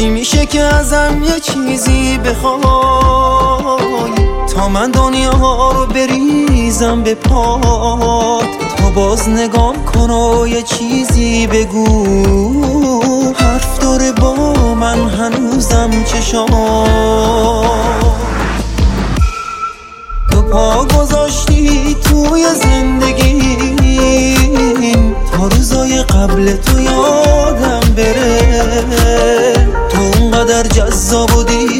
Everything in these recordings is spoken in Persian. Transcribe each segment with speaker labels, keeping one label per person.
Speaker 1: میشه که ازم یه چیزی بخوای تا من دنیا رو بریزم به پات، تا باز نگام کن و یه چیزی بگو. حرف داره با من هنوزم چشام. تو پا گذاشتی توی زندگیم تا روزای قبل تو یادم بره. تو اونقدر جذاب و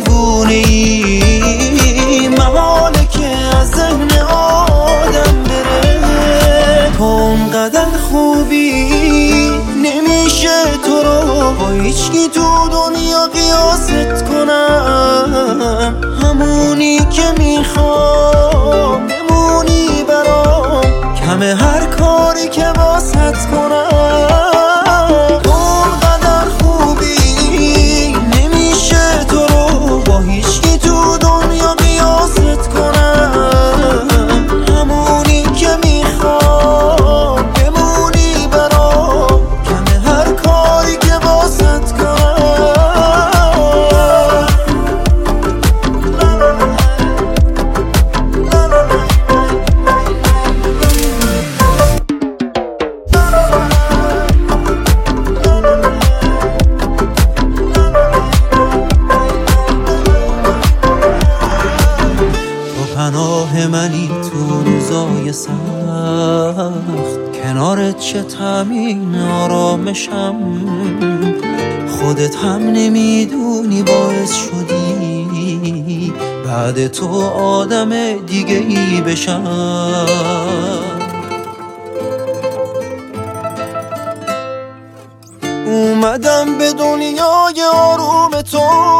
Speaker 1: دیوونه‌ای، محاله که از ذهن آدم بره. تو اونقدر خوبی نمیشه تو رو با هیچکی تو دنیا قیاست کنم. همونی که میخوام بمونی برام، کمه هر کاری که واسط کنم. اونقدر خوبی نمیشه تو رو با هیچکی تو دنیا قیاست کنم. همونی که میخوام بمونی برام، کمه هر کاری که واسط کنم. پناه منی تو روزای سخت، کنارت چه تامین آرامشم. خودت هم نمیدونی باعث شدی بعد تو آدم دیگه ای بشم. اومدم به دنیای آروم تو،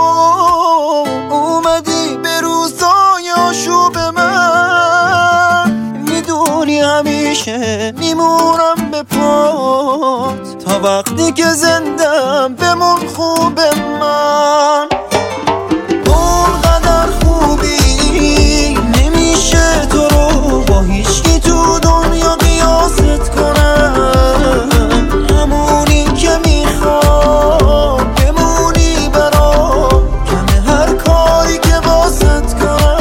Speaker 1: اومدی به روزای آشوب من. میدونی همیشه میمونم به پات، تا وقتی که زندم بمون خوب من. اونقدر خوبی نمیشه تو رو با هیچکی تو دنیا قیاست کنم. همونی که میخوام بمونی برام، کمه هر کاری که واسط کنم.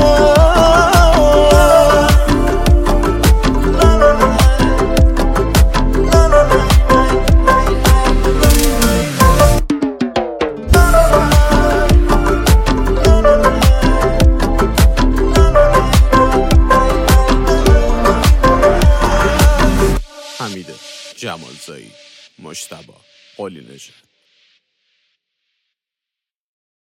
Speaker 2: حمید جمالزایی، مجتبی قلی نژاد.